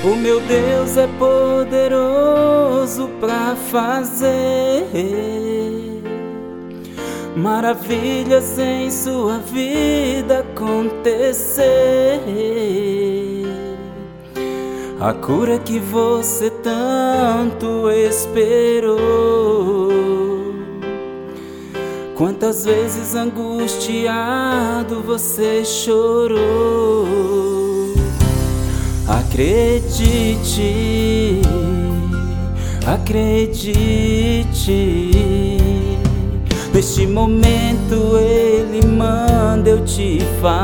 O meu Deus é poderoso para fazer maravilhas em sua vida acontecer. A cura que você tanto esperou. Quantas vezes angustiado você chorou. Acredite, acredite. Neste momento Ele manda eu te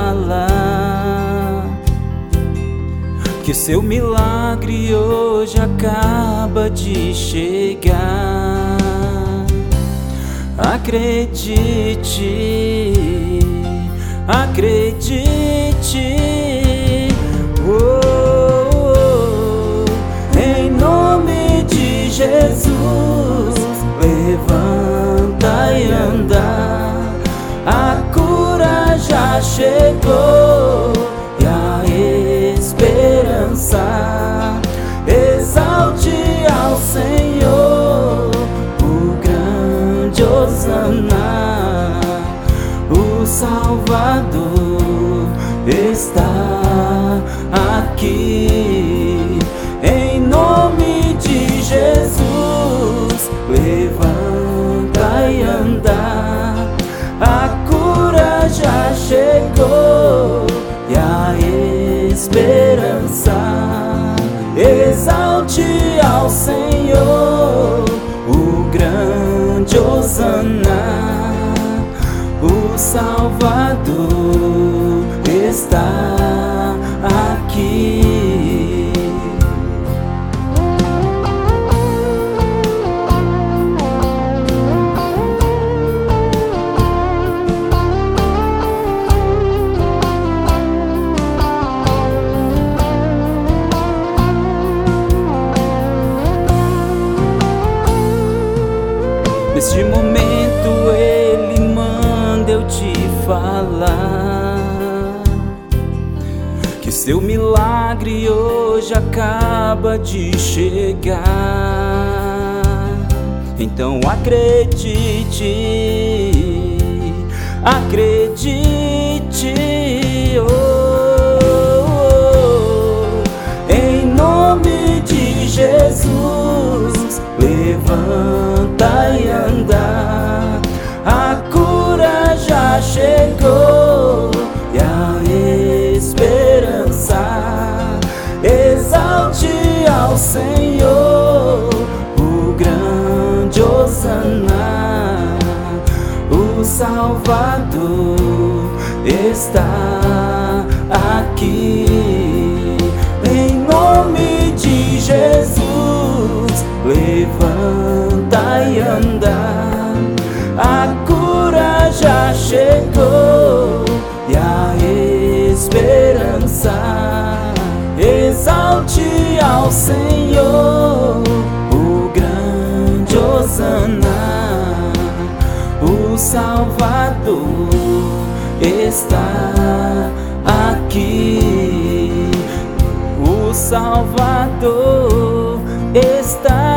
falar que o seu milagre hoje acaba de chegar. Acredite, acredite. Em nome de Jesus, levanta e anda. A cura já chegou e a esperança. Exalte ao Senhor, o grande Hosana. O Salvador está aqui. Em nome de Jesus, levanta e anda. A cura já chegou e a esperança. Exalte ao Senhor, o grande Hosana. O Salvador está aqui. Neste momento Ele manda eu te falar que seu milagre hoje acaba de chegar. Então acredite, acredite. Em nome de Jesus, levanta e anda. A cura já chegou e a esperança. Exalte ao Senhor, o grande Hosana. O Salvador está aqui. Em nome de Jesus, levanta e anda. A cura já chegou e a esperança. Exalte ao Senhor, o grande Hosana. O Salvador está aqui. O Salvador está